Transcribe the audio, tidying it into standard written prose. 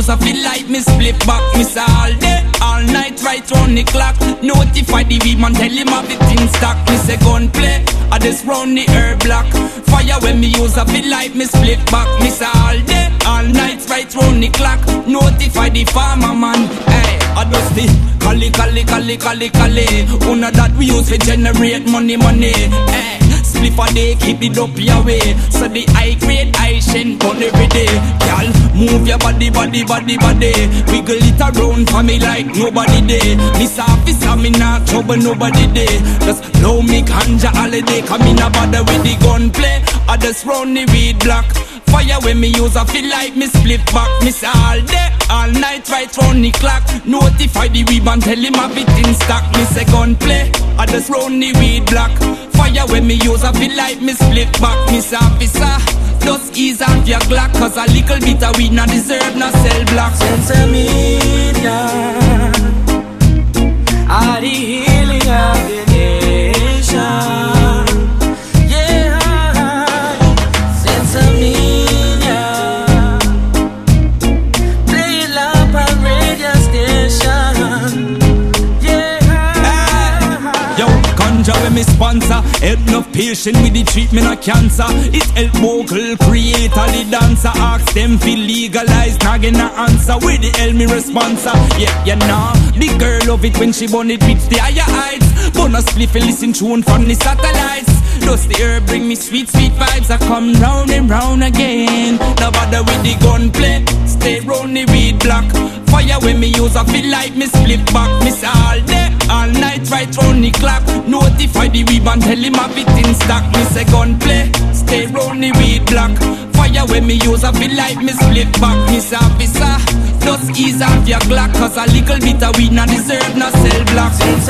use I feel like me split back. Miss all day, all night, right round the clock. Notify the weed man, tell him have it in stock. Me say gun play, I just round the herb block. Fire when me use I feel like me split back. Miss all day, all night, right round the clock. Notify the farmer man, hey, I just the Kali. Una that we use to generate money, hey. Spliff a day, keep it up your way. So the high grade, high shen gun every day. Y'all, move your body. Wiggle it around for me like nobody day. This officer, me not trouble nobody day. Just blow me ganja holiday. Come in a bother with the gunplay. I just round the weed block. Fire when me use I feel like me split back. Miss all day, all night, right round the clock. Notify the weed man, tell him have it in stock. Me say gunplay, I just round the weed block. Fire when me use I feel like me split back. Miss officer, just ease off your Glock. Cause a little bit of weed not deserve no cell block. Sense media are the healing of the nation. Yeah, sense media play love on radio station. Yeah, yo, ganja when me sponsor. Help enough patient with the treatment of cancer. It help vocal creator, the dancer. Ask them feel legalized, not get no answer. Where the hell me responser? Yeah, you know, the girl love it when she burn it with the higher heights. Bonus spliff and listen tune from the satellites. Dust the herb bring me sweet vibes. I come round and round again. No bother with the gunplay, stay round the weed block. Fire when me use I feel like me split back. Miss all day, all night, right round the clock. Notify the weed man, tell him have it in stock. Me say gunplay, stay round the weed block. Fire when me use I feel like me split back. Miss officer, just ease off your Glock. Cause a little bit of weed not deserve no cell block.